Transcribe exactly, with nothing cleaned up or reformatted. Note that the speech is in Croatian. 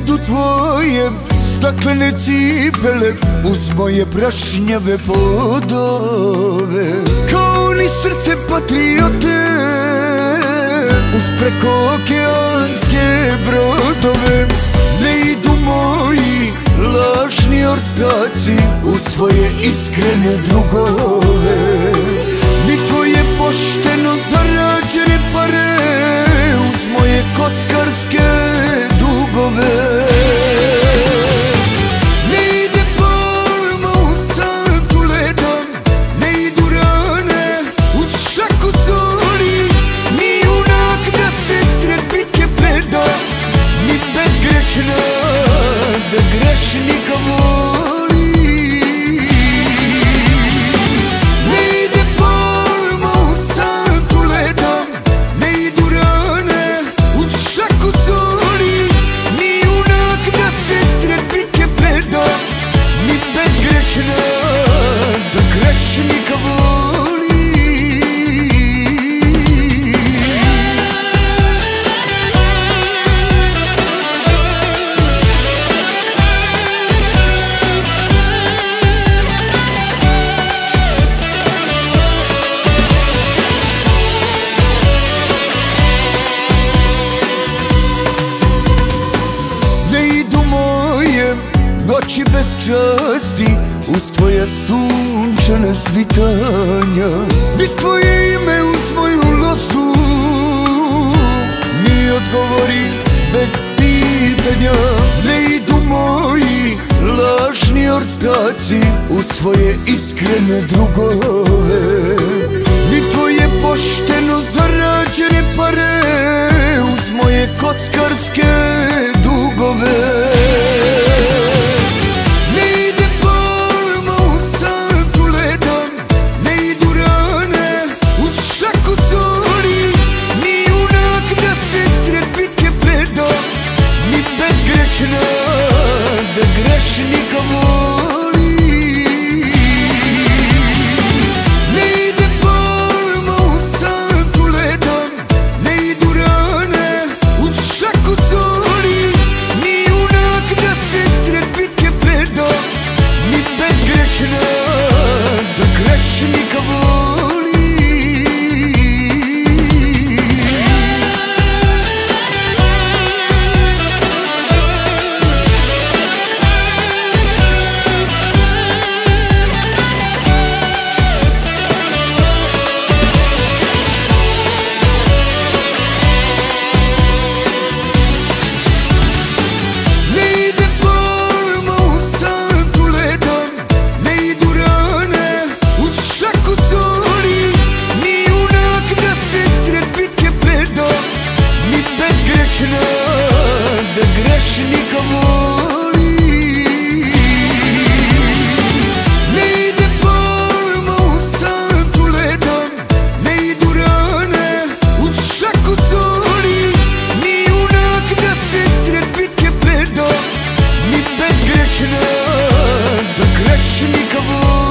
idu tvoje staklene cipele uz moje prašnjave podove. Kao ni srce patriote uz prekookeanske brodove. Ne idu moji lažni ortaci uz tvoje iskrene drugove. Ni tvoje pošteno zarađene pare uz moje kockarske dugove. Ne ide palma u santu leda, ne idu rane uz šaku soli, ni junak da se sred bitke preda, ni bezgrešna da grešnika voli. Ne ide palma u santu leda, ne idu rane uz šaku soli, ni junak da se sred bitke preda, ni bezgrešna da grešnika voli. Noći bez časti uz tvoja sunčana svitanja, ni tvoje ime uz moju lozu, ni odgovori bez pitanja. Ne idu moji lažni ortaci uz tvoje iskrene drugove, ni tvoje pošteno zarađene pare uz moje kockarske dugove. Da grešnika voli. Ne ide palma u santu leda, ne idu rane uz šaku soli, ni junak da se sred bitke preda, ni bezgrešna da grešnika voli. Da grešnika voli. Ne ide palma u santu leda, ne idu rane uz šaku soli, ni junak da se sred bitke preda, ni bezgrešna da grešnika voli.